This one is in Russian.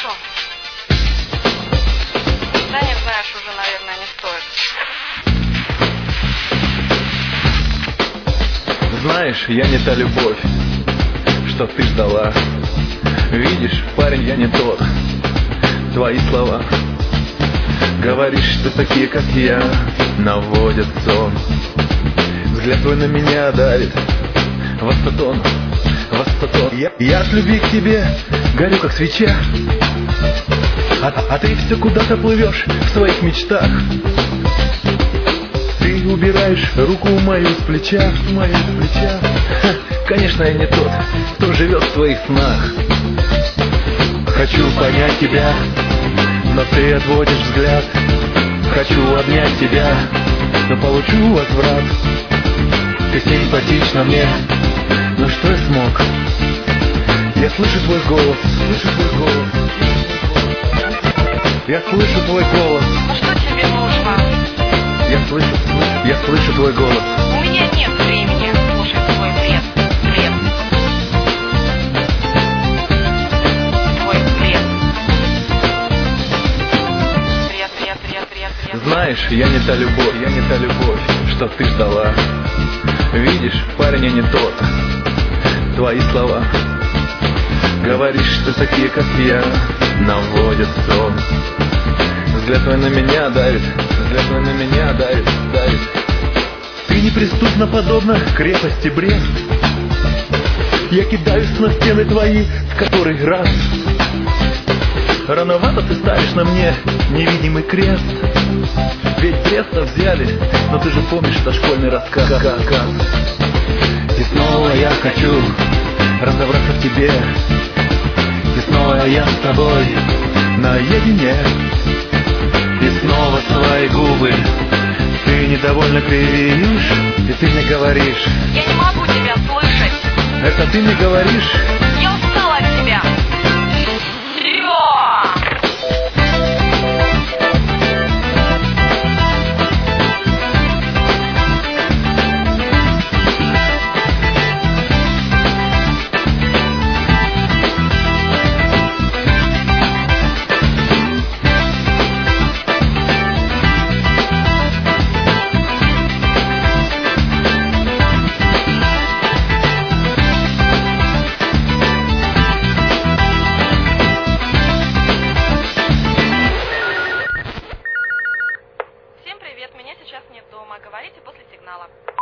хорошо. Да нет, знаешь, уже, наверное, не стоит. Знаешь, я не та любовь, что ты ждала. Видишь, парень, я не тот. Твои слова, говоришь, что такие, как я, наводят сон. Взгляд твой на меня давит востотон, востотон. Я от любви к тебе горю, как свеча, а ты все куда-то плывешь в своих мечтах. Ты убираешь руку мою с плеча, мою с плеча. Конечно, я не тот, кто живет в твоих снах. Хочу понять тебя, но ты отводишь взгляд. Хочу обнять тебя, но получу возврат. Ты симпатична мне, но что я смог? Я слышу твой голос, слышу твой голос. Я слышу твой голос. Ну что тебе нужно? Я слышу твой голос. У меня нет времени слушать твой бред. Бред. Твой бред. Бред, бред, бред, бред, бред. Знаешь, я не та любовь, что ты ждала. Видишь, парень, я не тот. Твои слова, говоришь, что такие, как я, наводят сон. Взгляд твой на меня давит, взгляд твой на меня давит, давит. Ты неприступна, подобно крепости Брест. Я кидаюсь на стены твои в который раз. Рановато ты ставишь на мне невидимый крест. Ведь Бреста взяли, но ты же помнишь дошкольный рассказ. И снова я хочу разобраться в тебе. И снова я с тобой наедине. И снова свои губы ты недовольно кривишь. И ты мне говоришь: я не могу тебя слышать. Это ты мне говоришь? Я устала от тебя. Всем привет, меня сейчас нет дома. Говорите после сигнала.